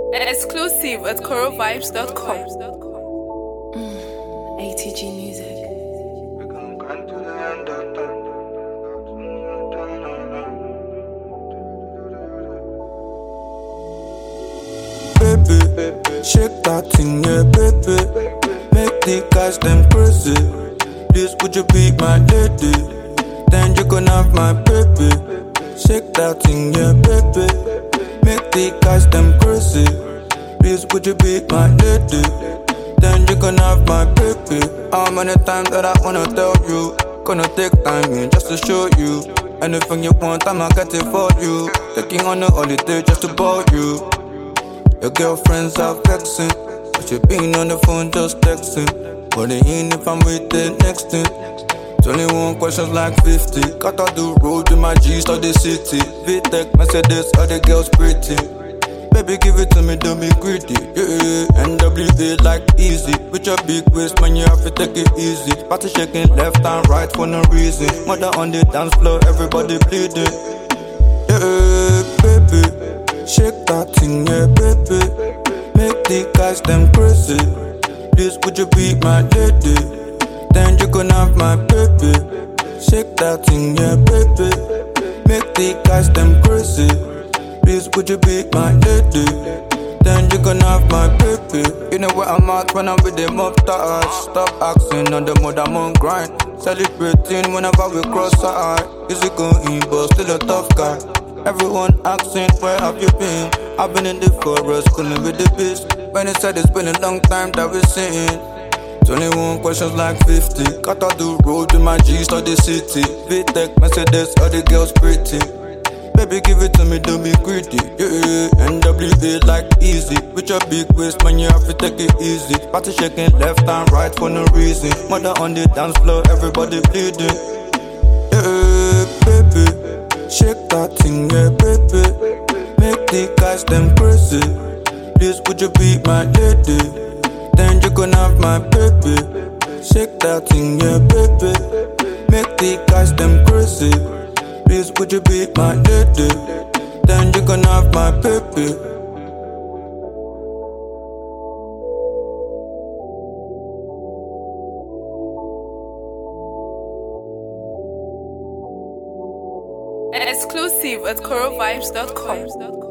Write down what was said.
Exclusive at corovibes.com. ATG Music. Baby, shake that thing, yeah, baby. Make the guys them crazy. Please, would you be my lady? Then you can have my baby. Shake that thing, yeah, baby. Make the guys them crazy. Please, would you be my lady? Then you can have my baby. How many times that I wanna tell you? Gonna take time in just to show you. Anything you want, I'ma get it for you. Taking on a holiday just to bore you. Your girlfriends are vexing, but you been on the phone just texting. Worrying if I'm with the next thing. 21 questions like 50. Got out the road with my G's to the city. VTech, Mercedes, all the girls pretty. Baby, give it to me, don't be greedy. Yeah, NWA like easy. With your big waist, man, you have to take it easy. Party shaking left and right for no reason. Mother on the dance floor, everybody bleeding. Yeah, baby, shake that thing, yeah, baby. Make the guys them crazy. Please, would you be my lady? Then you can have my baby. Shake that thing, yeah, baby. Make the guys them crazy. Please, would you be my lady? Then you can have my baby. You know where I'm at when I'm with the mob touch. Stop asking on the mother I'm grind. Celebrating whenever we cross our eye. Easy going, but still a tough guy. Everyone asking, where have you been? I've been in the forest, cooling with the beast. When it said it's been a long time that we're seeing. 21 questions like 50. Got out the road with my G's to the city. VTech, Mercedes, all the girls pretty. Baby, give it to me, don't be greedy. Yeah, NWA like easy. With your big waist, man, you have to take it easy. Party shaking left and right for no reason. Mother on the dance floor, everybody bleeding. Yeah, baby, shake that thing, yeah, baby. Make the guys them crazy. Please, would you be my lady? Then you can have my baby. Shake that thing, yeah, baby. Make the guys them crazy. Please, would you be my lady? Then you can have my baby. Exclusive at corovibes.com.